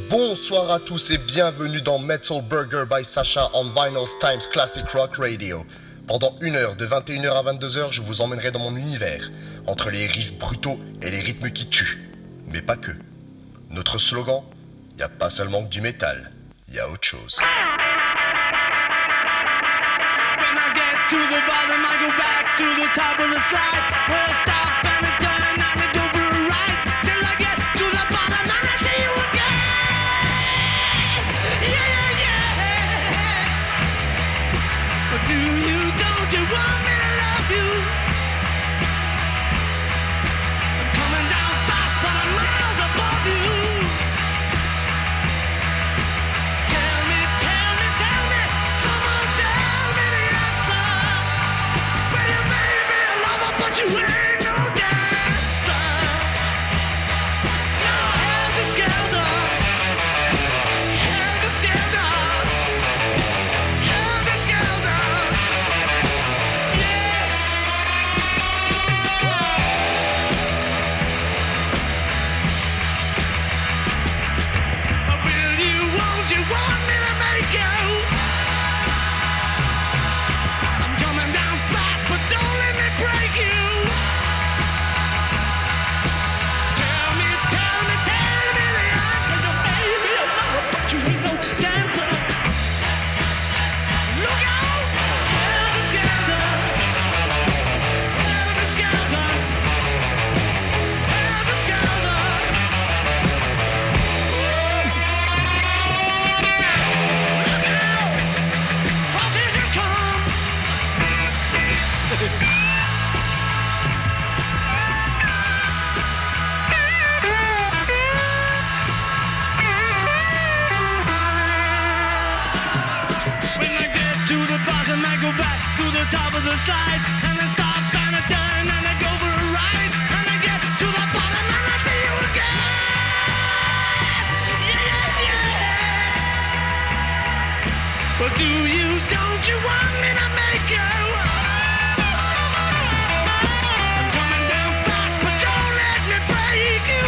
Bonsoir à tous et bienvenue dans Metal Burger by Sacha on Vinyl Times Classic Rock Radio. Pendant une heure, de 21h à 22h, je vous emmènerai dans mon univers, entre les riffs brutaux et les rythmes qui tuent. Mais pas que. Notre slogan, y a pas seulement que du métal, y a autre chose. When I get to the bottom, I go back to the top of the slide. Where I stop and I turn and I go for a ride. Till I get to the bottom and I see you again. Yeah, yeah. But do you, don't you want me to love you? I'm coming down fast, but I'm miles above you. Tell me, come on, tell me the answer. Well, you may be a lover, but you ain't no dancer. Now helter-skelter, helter-skelter, helter-skelter. Will you, won't you want me to make you? I'm coming down fast, but don't let me break you. Tell me the answer. You may be a lover, but you ain't no dancer. Look out! Helter-skelter, helter-skelter, helter-skelter. Look out! 'Cause here you come. When I get to the bottom, I go back to the top of the slide. And I stop and I turn and I go for a ride. And I get to the bottom and I see you again. Yeah, yeah. But do you, don't you want me to make you? I'm coming down fast, but don't let me break you.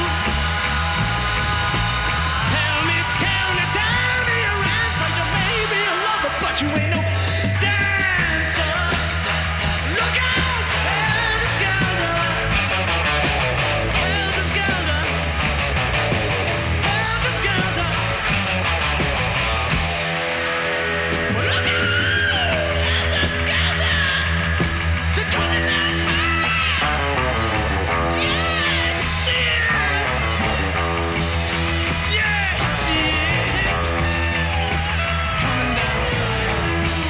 Tell me your answer. You may be a lover, but you ain't no dancer. Look out, helter-skelter, helter-skelter, helter-skelter. Look out, helter-skelter. You're coming down fast. Yes, she is. Yes, she is. Coming down.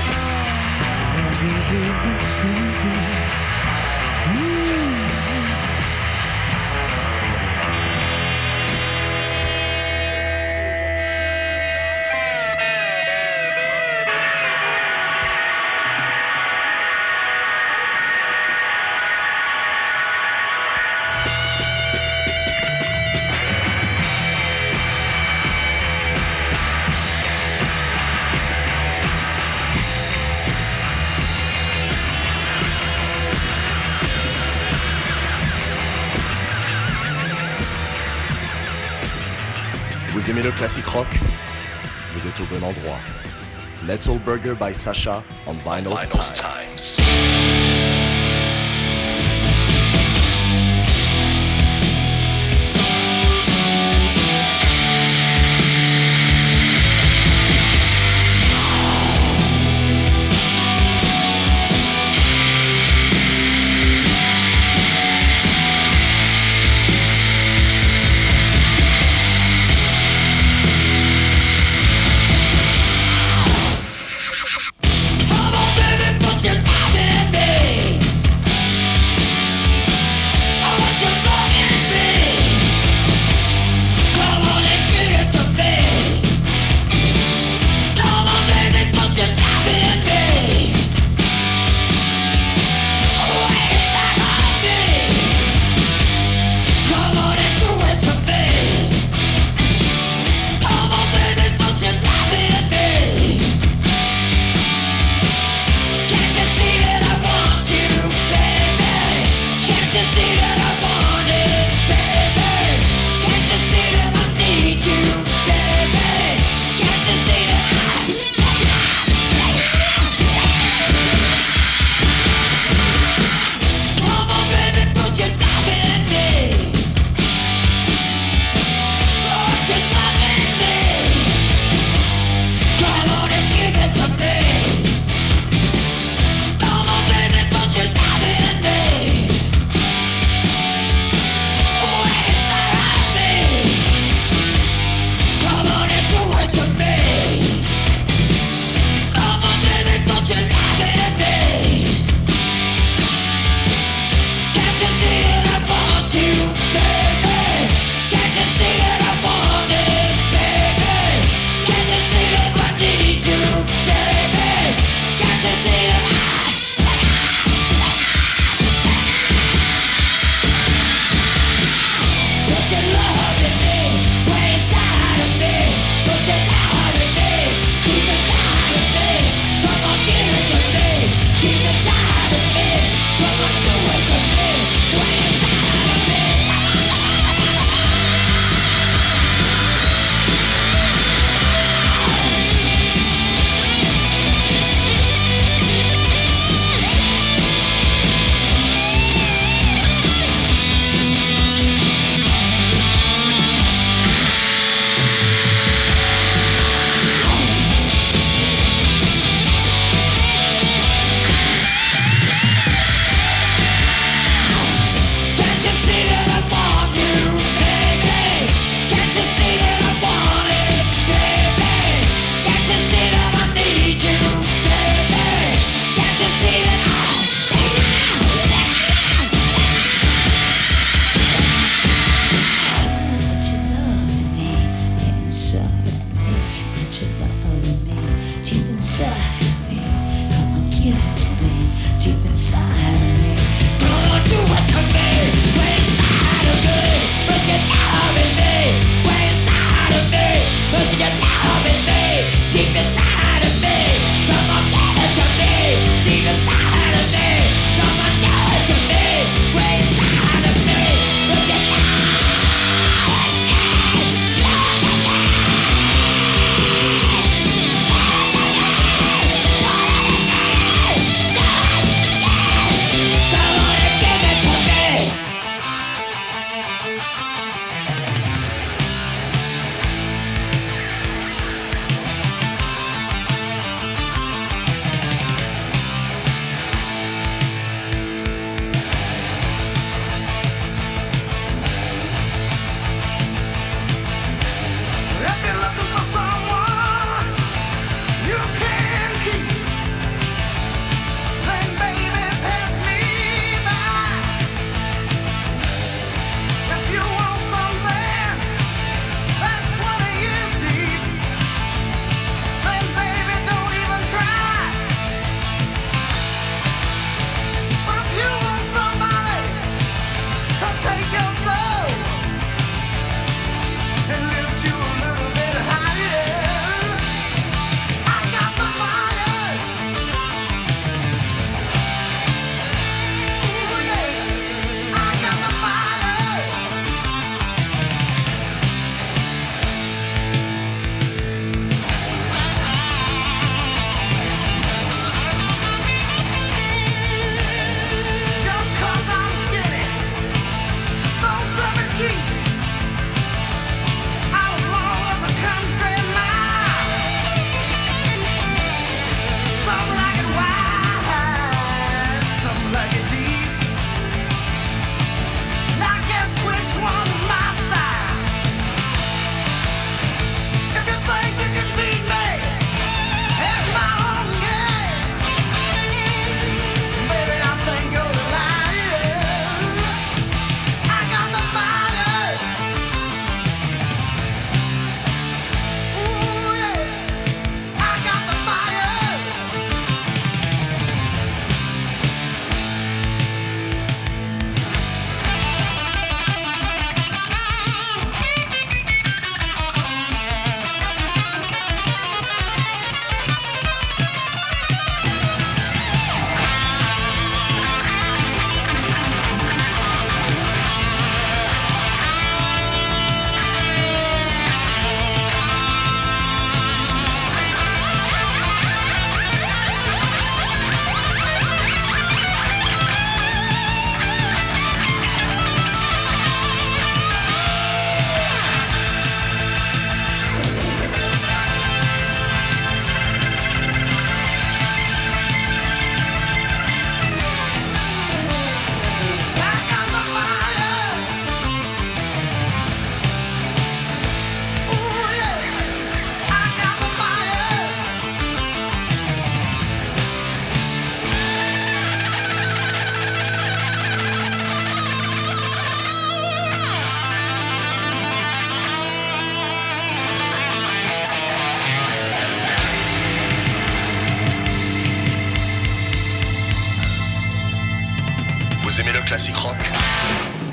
Vous aimez le classique rock? Vous êtes au bon endroit. Metal Burger by Sacha on Vinyl Times. Come on, baby, put your love in me. need you.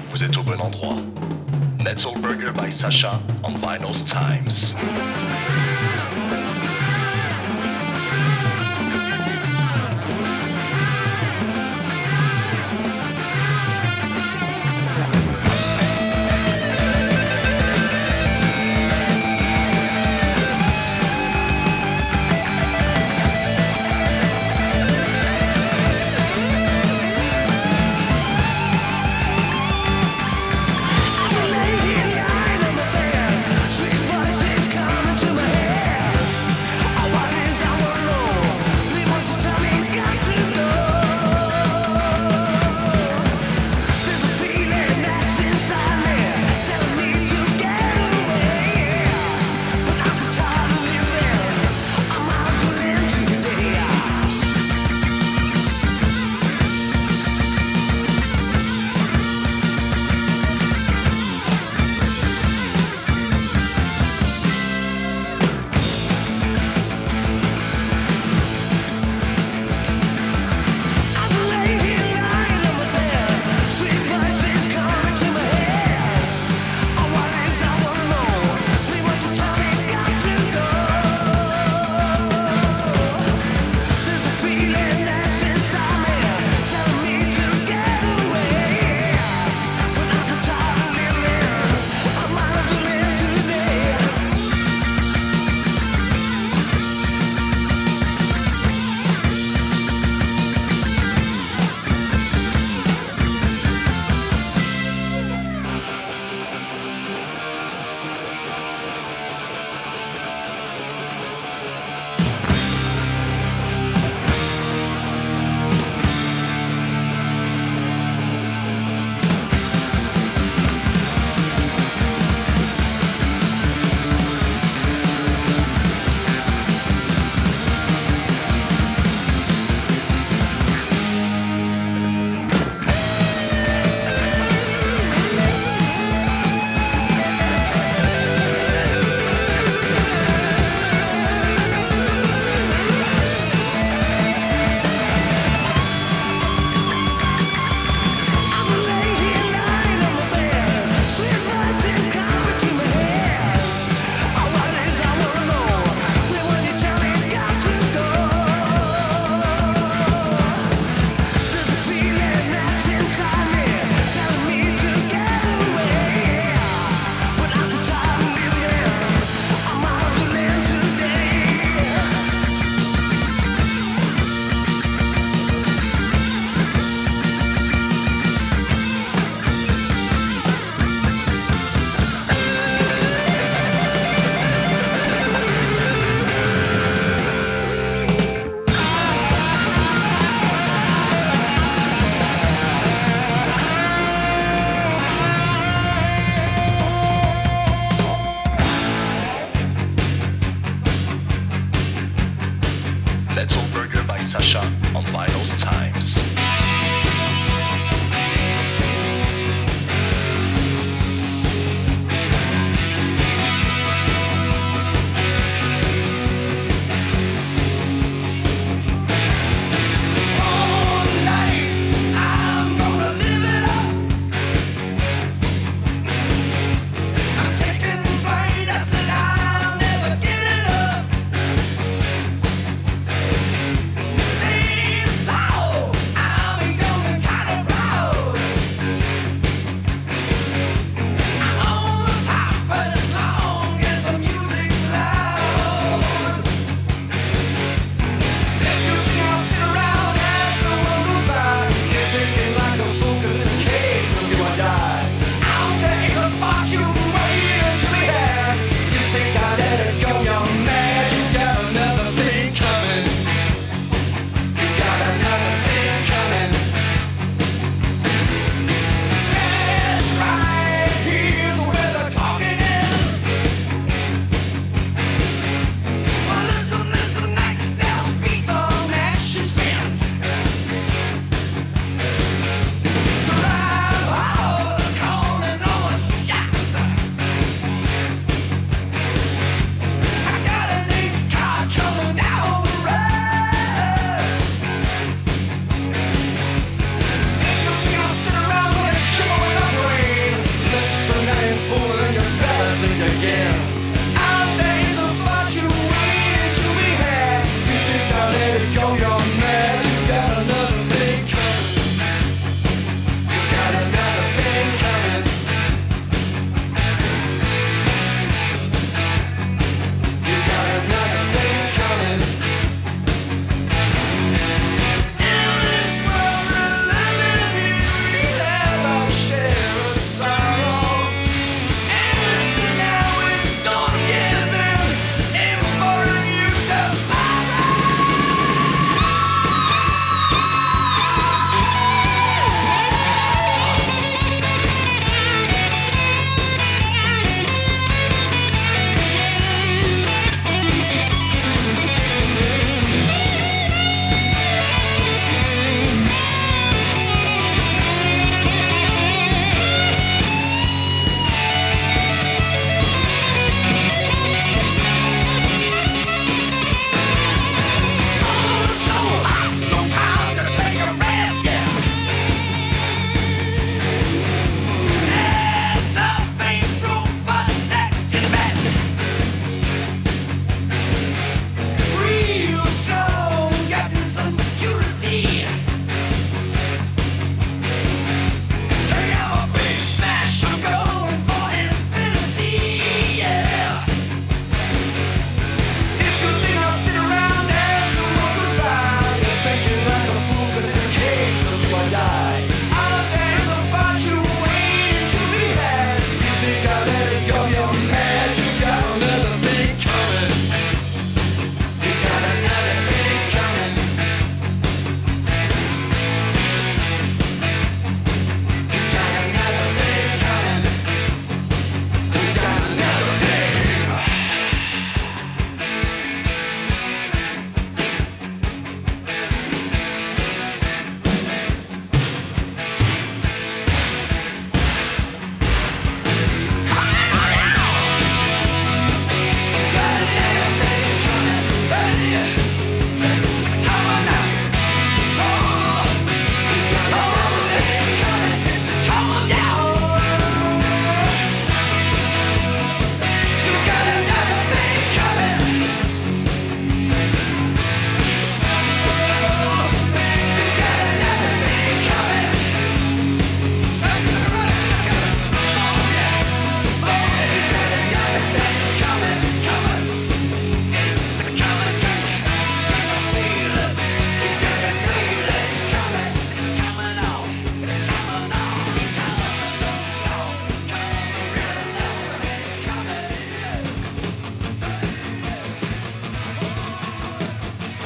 vous êtes au bon endroit. Metal Burger by Sacha on Vinyls Times. Sweet voices coming to my head.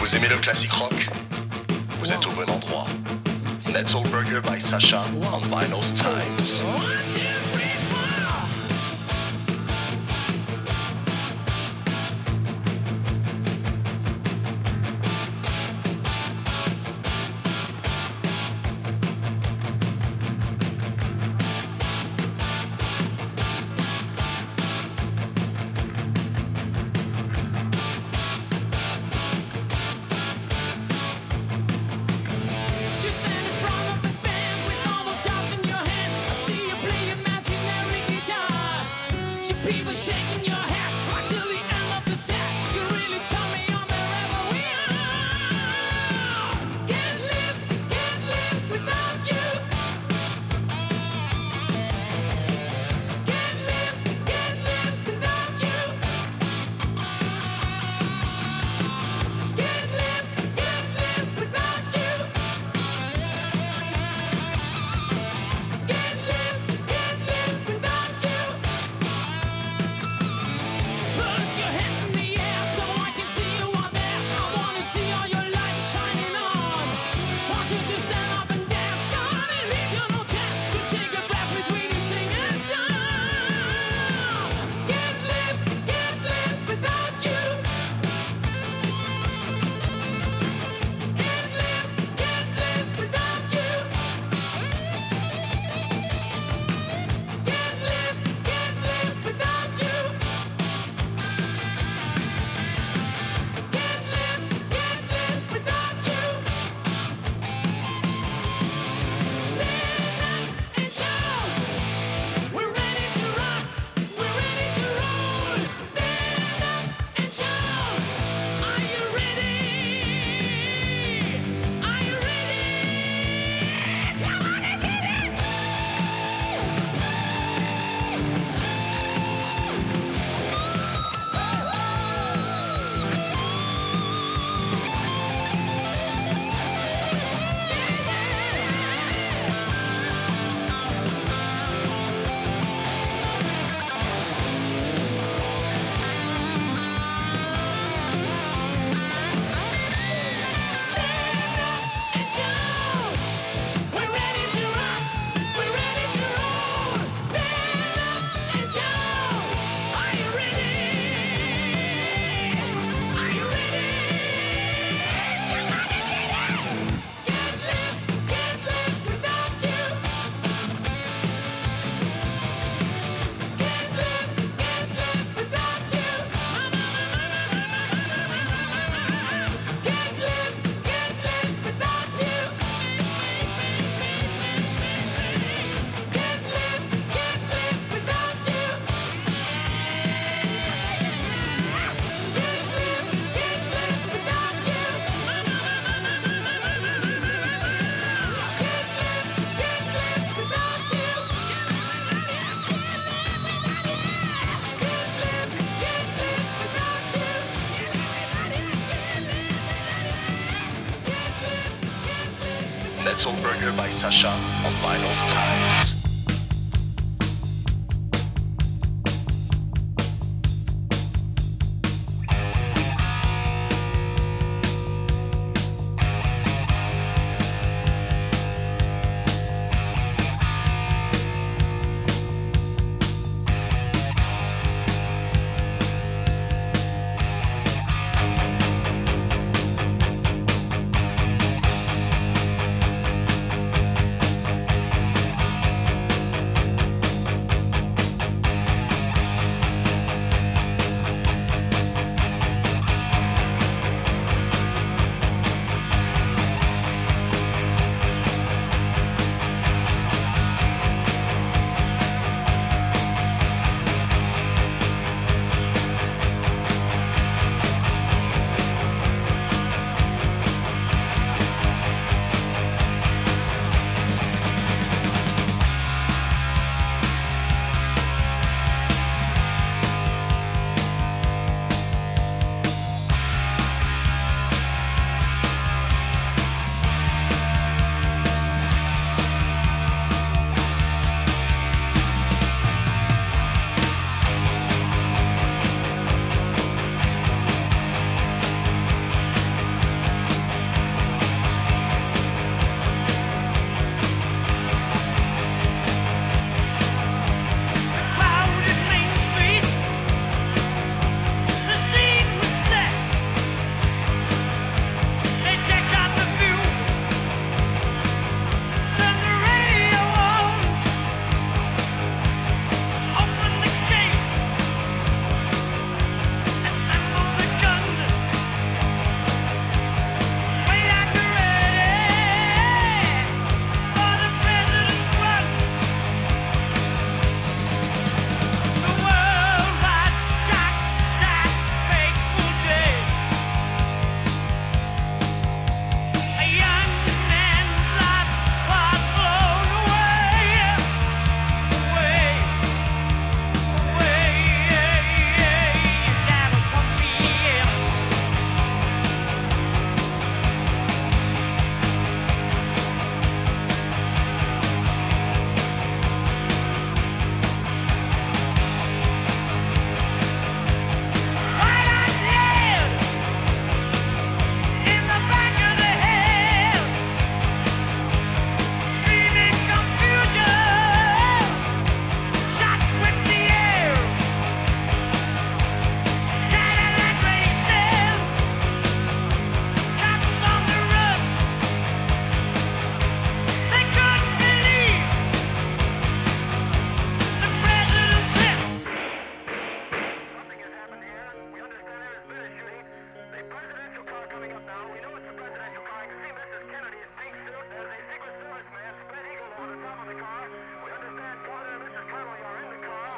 Vous aimez le classique rock? Vous êtes au bon endroit. Metal Burger by Sacha on Vinyls Times. Just stand in front of the band with all those cards in your hand. I see you play imaginary guitars. You people shaking your heads right till the end of the set. You really turn me on wherever we are. Can't live without you. Can't live without you. Can't live without you. Can't live without you. Put your hands in the air so I can see you out there. I wanna see all your lights shining on. Want you to stand up and dance. Come on and leave you no chance to take a breath between you singing song. Can't live without you. Can't live without you. Can't live without you. Can't live without you. Stand up and shout. We're ready to rock. We're ready to roll. Stand up and shout. Are you ready? Are you ready? Come on and get it. Stand up and shout. We're ready to rock. We're ready to roll. Stand up and shout. Are you ready? Are you ready? Come on and get it. Can't live without you. Can't live without you. Can't live without you. Can't live without you. Metal Burger by Sacha on Vinyls Times.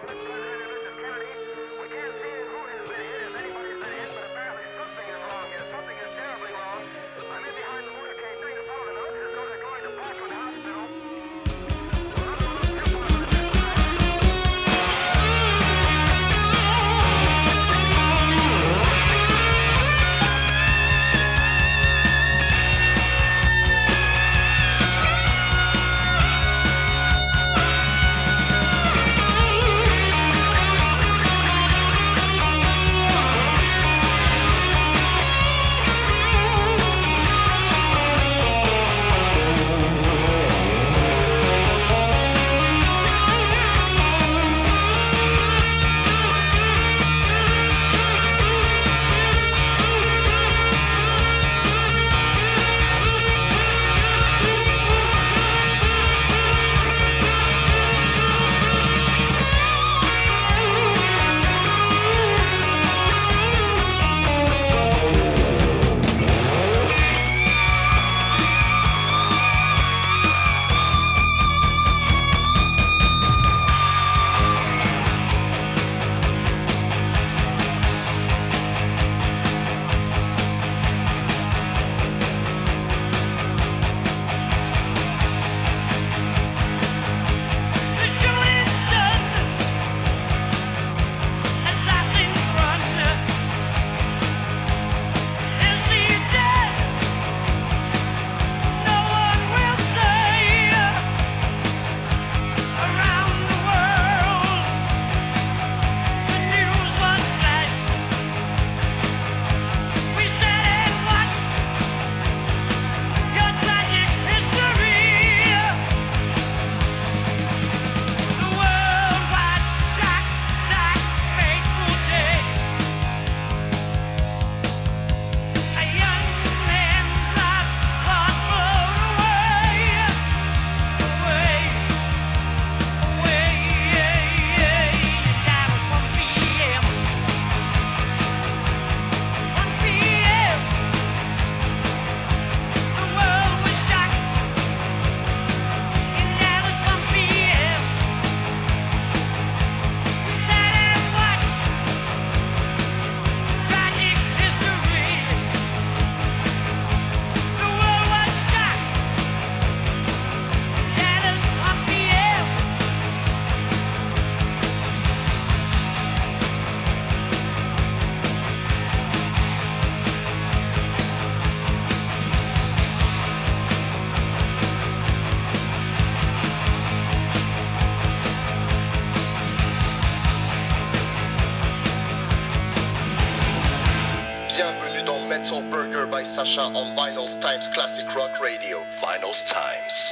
Metal Burger by Sasha on Vinyls Times Classic Rock Radio. Vinyls Times.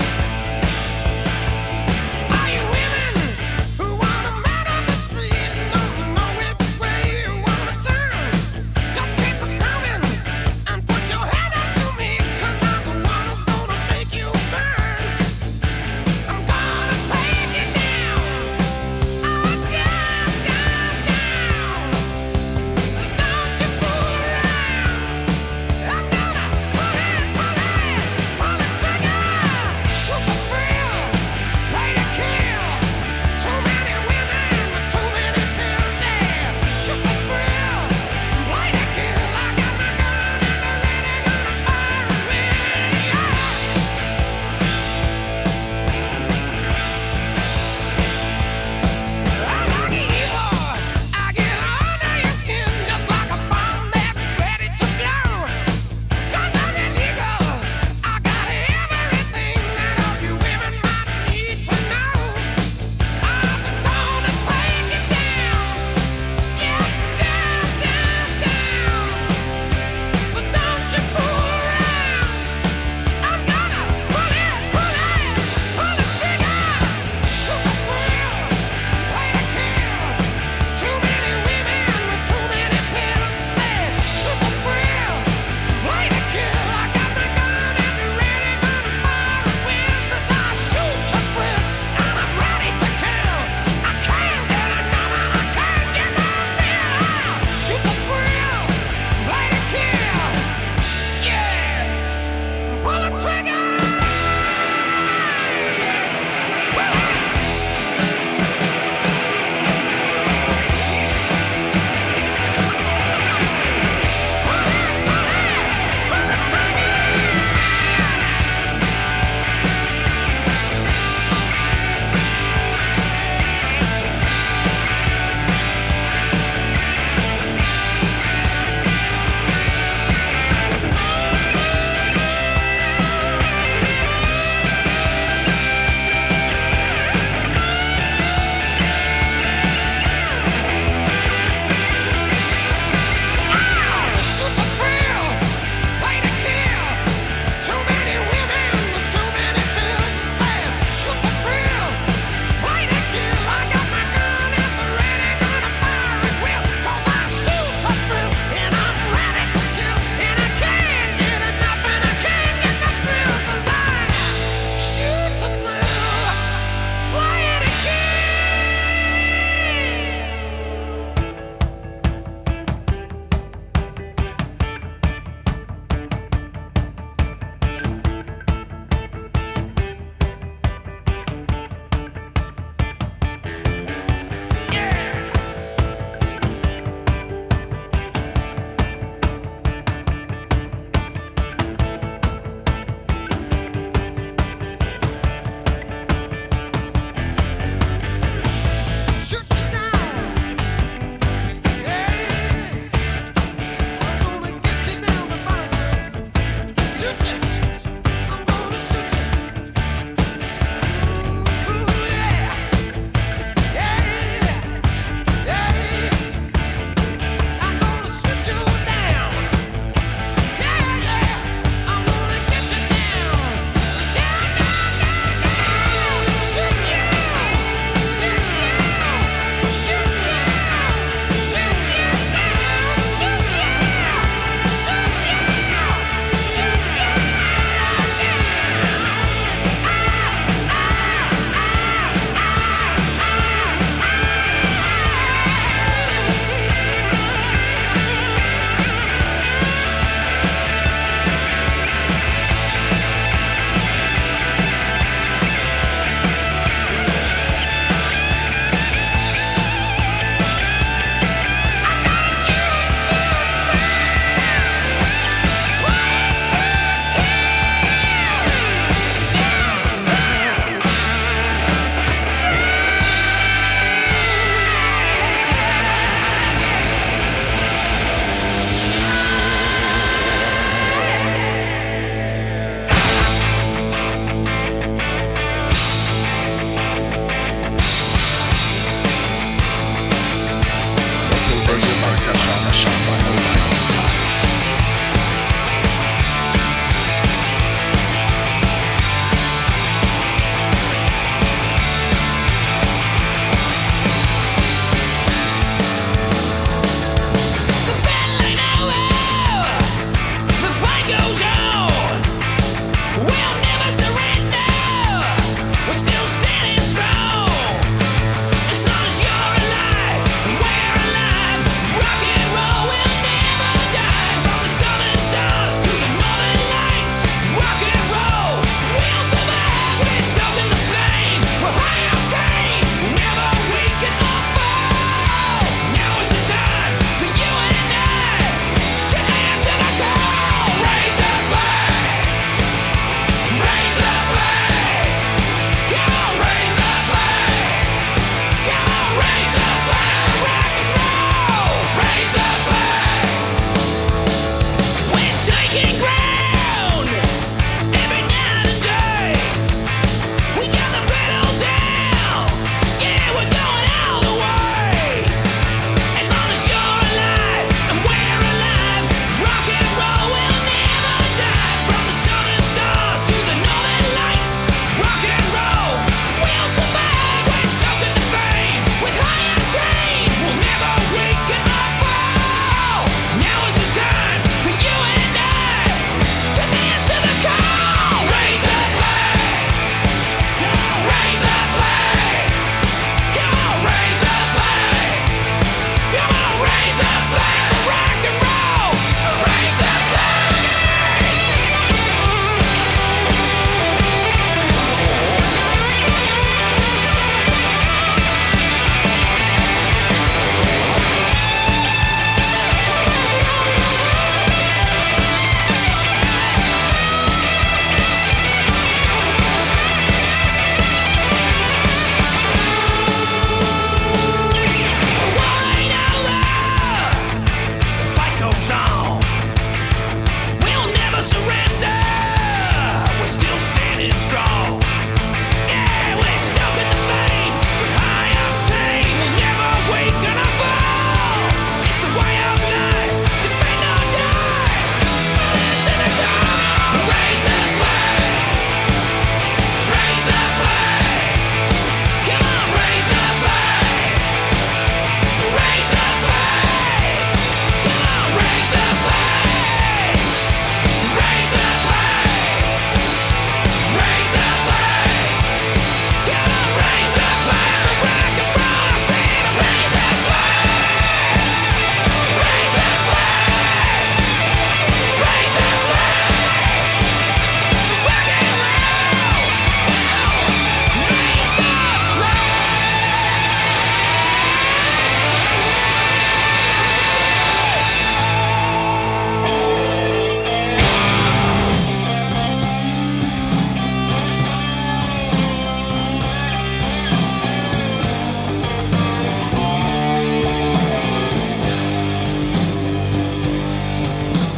Are you women who want a man on the street?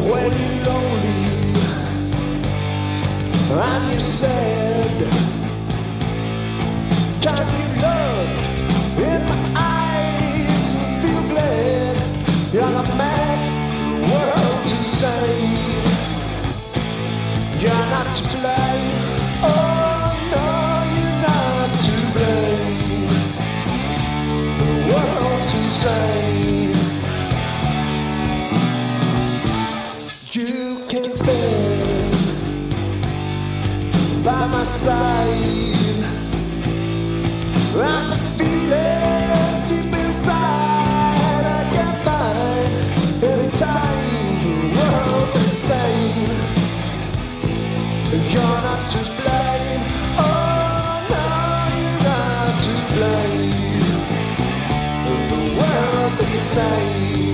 when you're lonely and you're sad. Can you look in my eyes and feel glad? You're not mad, the world's insane. You're not to blame. Oh no, you're not to blame. The world's insane. You can stand by my side. I'm feeling deep inside. I can't find any time. The world's insane. You're not to blame. Oh no, you're not to blame. The world's insane.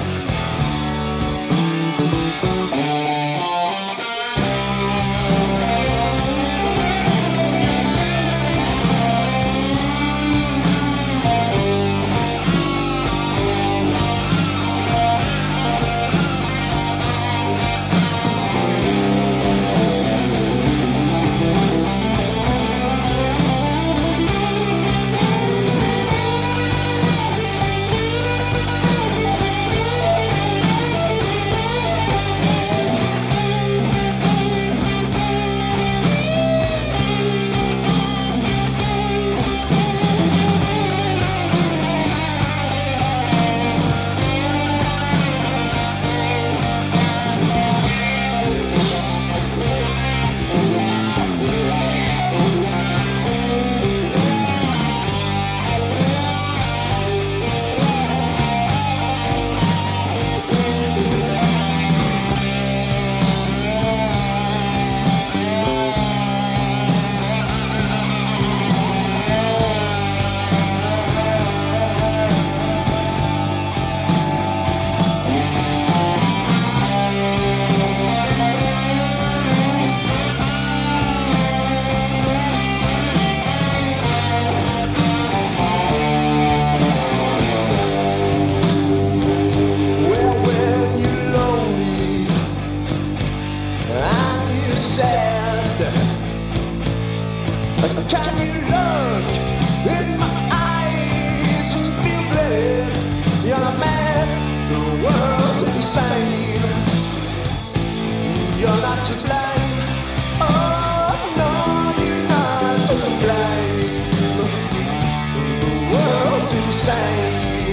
Can you look in my eyes and feel glad? You're not mad, the world's insane. You're not to blame. Oh no, you're not to blame. The world's insane.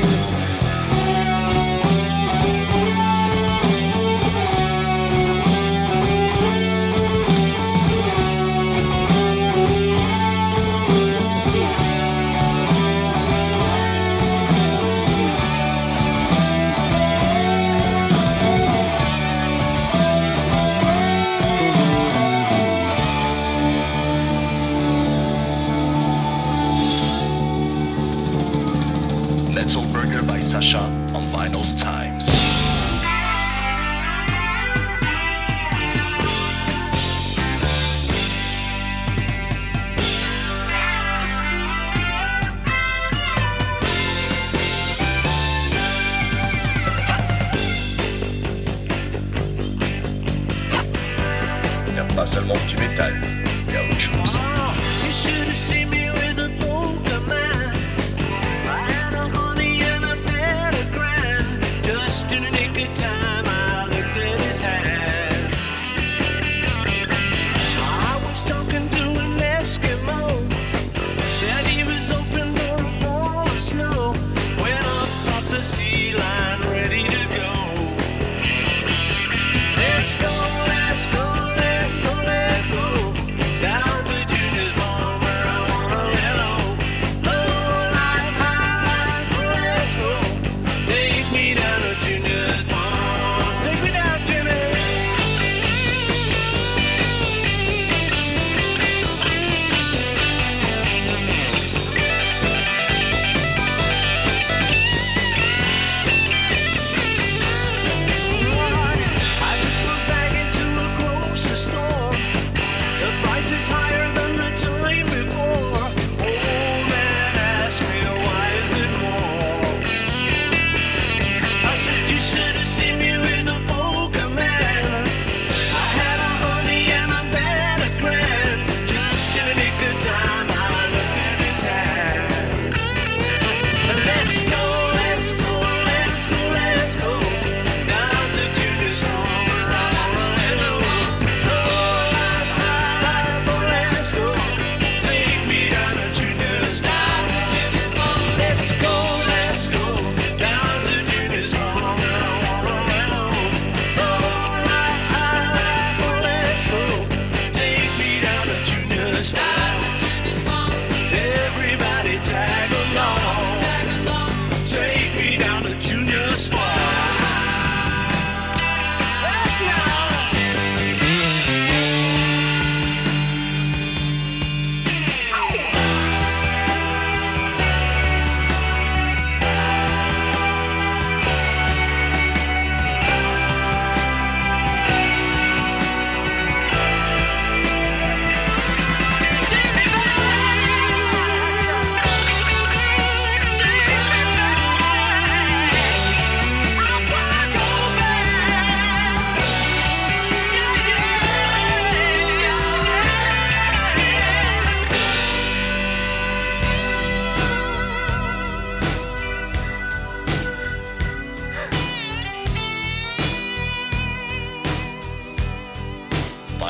Metal Burger by Sasha on Vinyl's Times. Il n'y a pas seulement du métal, il y a autre chose. You should have seen me with a poker man. I had a honey and a better grand. Just in the nick of time, I looked at his hand. I was talking to an Eskimo. Said he was open for a fall of snow. Went up off the sea line, ready to go. Let's go, let's go, let's go, let's go. Down to Junior's farm where I wanna let low. Low life, high life, let's go. Take me down to Junior's farm.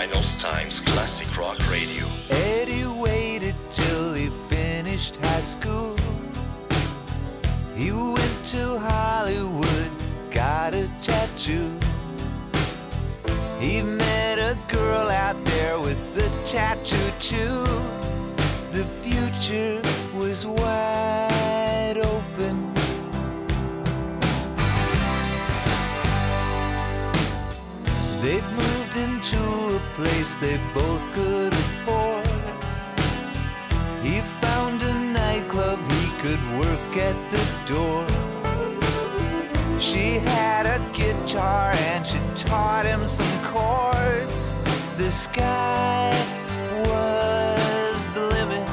Vinyls Times Classic Rock Radio. Eddie waited till he finished high school. He went to Hollywood, got a tattoo. He met a girl out there with a tattoo too. The future was wide open. They'd moved into a place they both could afford. He found a nightclub he could work at the door. She had a guitar and she taught him some chords. The sky was the limit.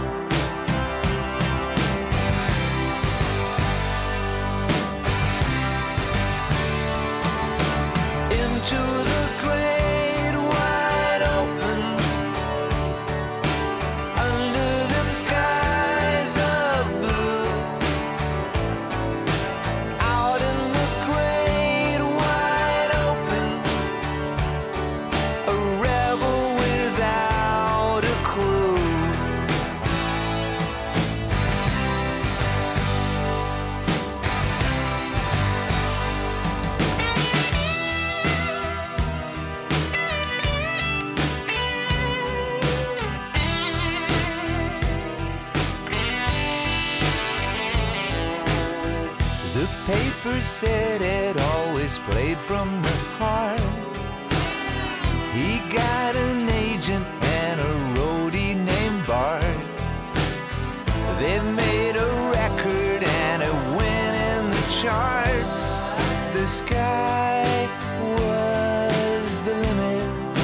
Into the great wide open, under them skies of blue. Out in the great wide open, a rebel without a clue. The paper said it always played from the heart. He got an agent and a roadie named Bart. They made a record and it went in the charts. The sky was the limit.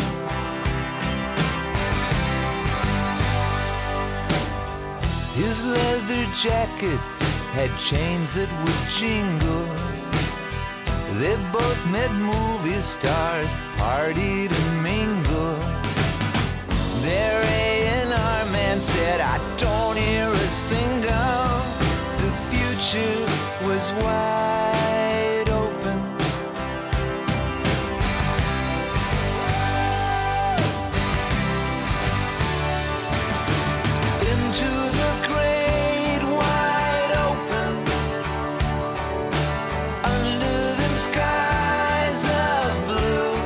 His leather jacket had chains that would jingle. They both met movie stars, partied and mingled. Their A&R man said, I don't hear a single. The future was wide open. Into the great wide open, under them skies of blue.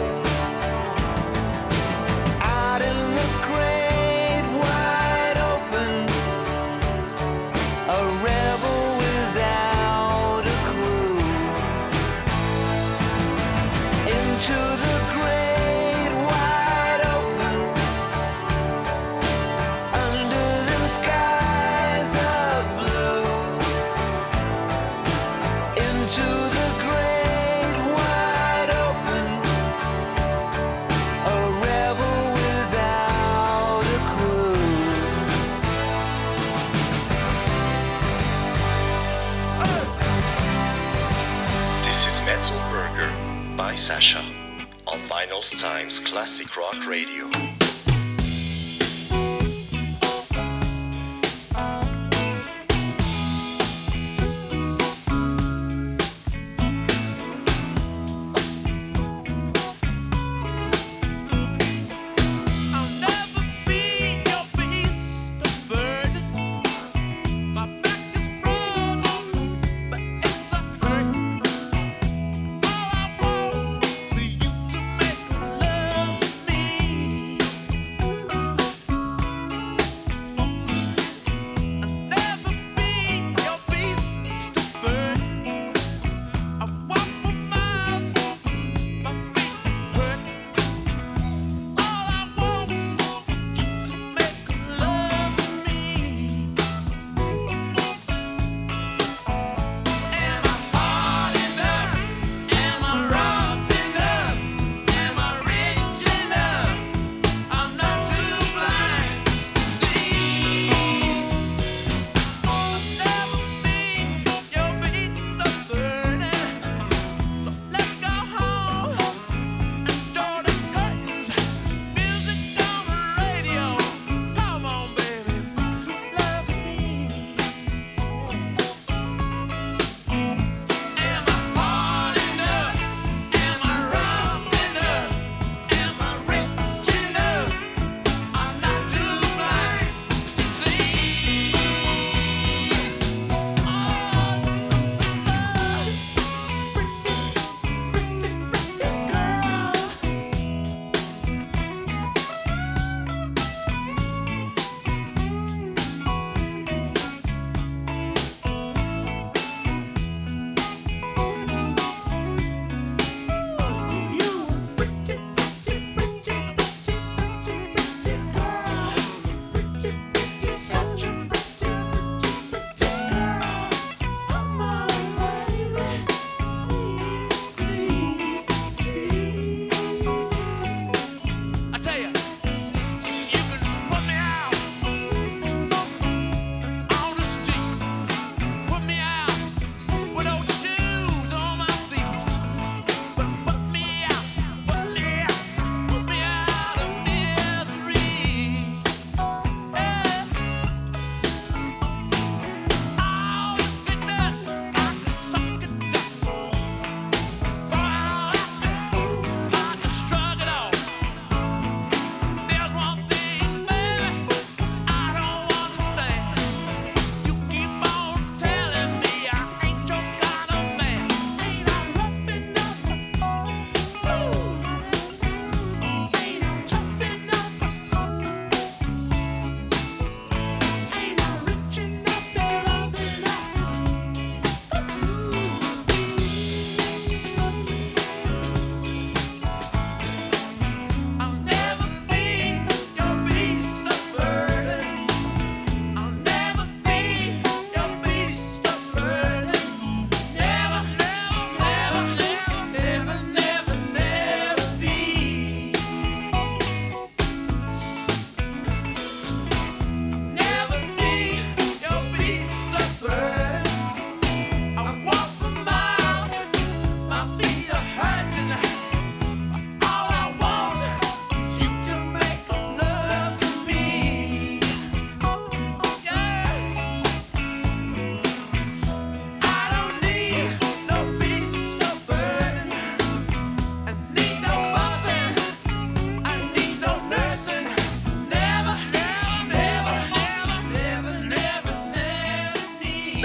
Out in the great wide open, a rebel without a clue. Into the great wide open, under them skies of blue. Into the great wide open, a rebel without a clue. This is Metal Burger by Sasha on Vinyls Times Classic Rock Radio. I'll never be your beast of burden. My back is broad, but it's a hurt. All I want for you to make love me.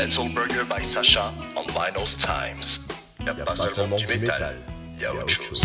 Metal Burger by Sacha on Vinyls Times. Y a pas seulement du métal, y a autre chose.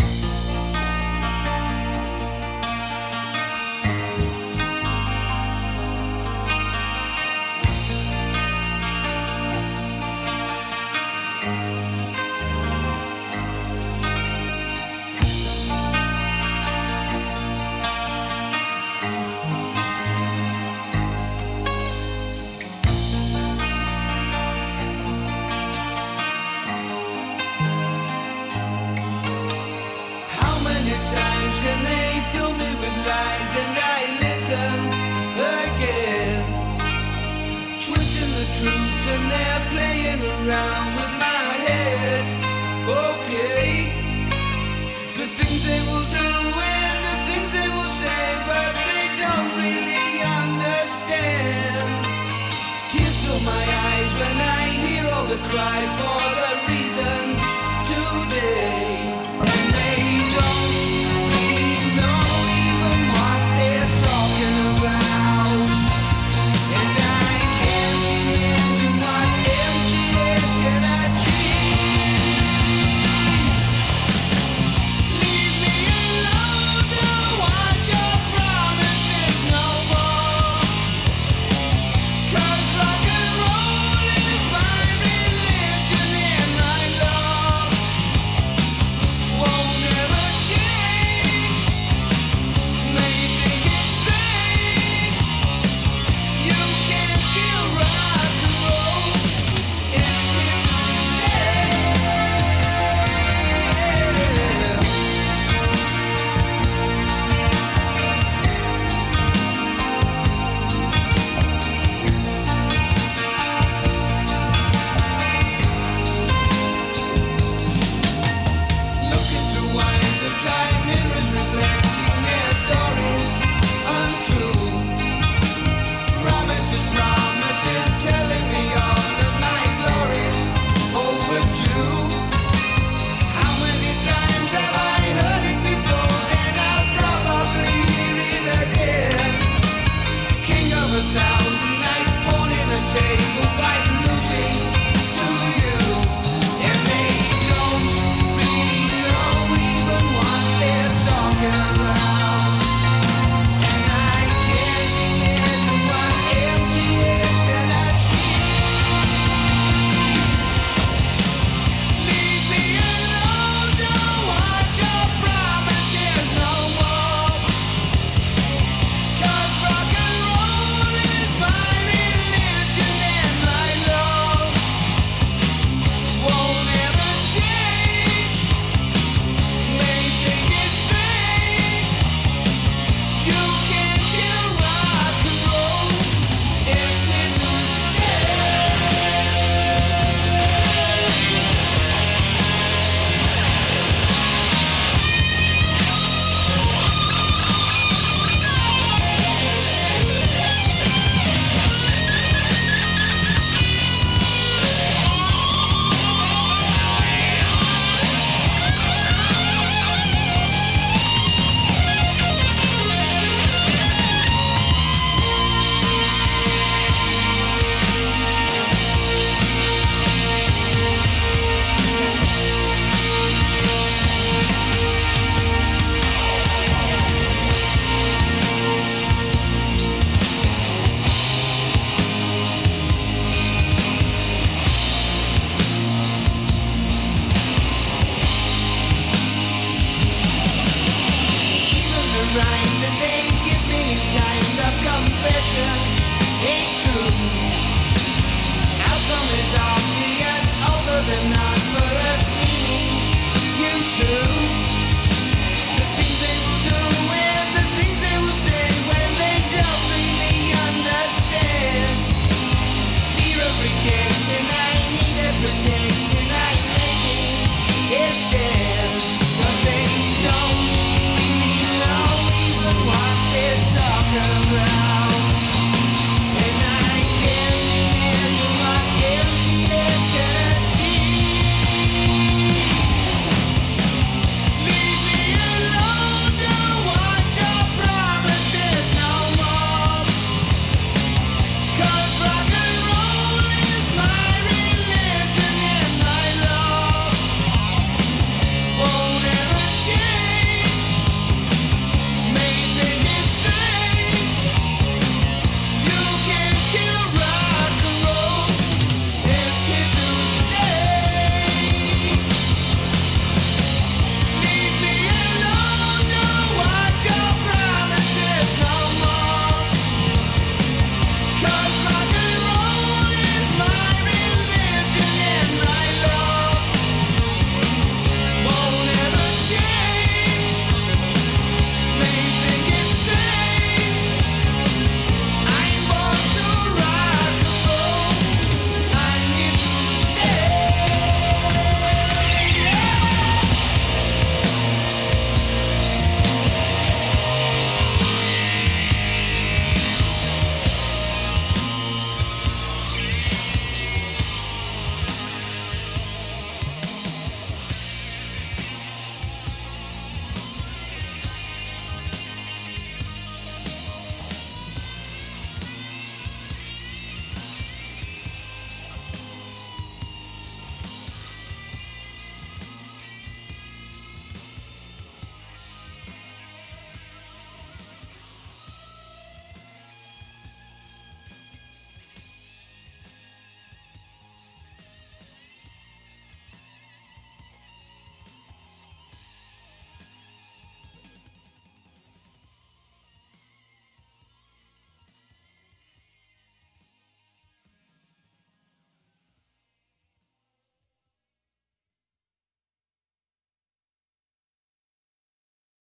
How many times can they fill me with lies and I listen again? Twisting the truth and they're playing around with my head. Okay, the things they will do and the things they will say, but they don't really understand. Tears fill my eyes when I hear all the cries for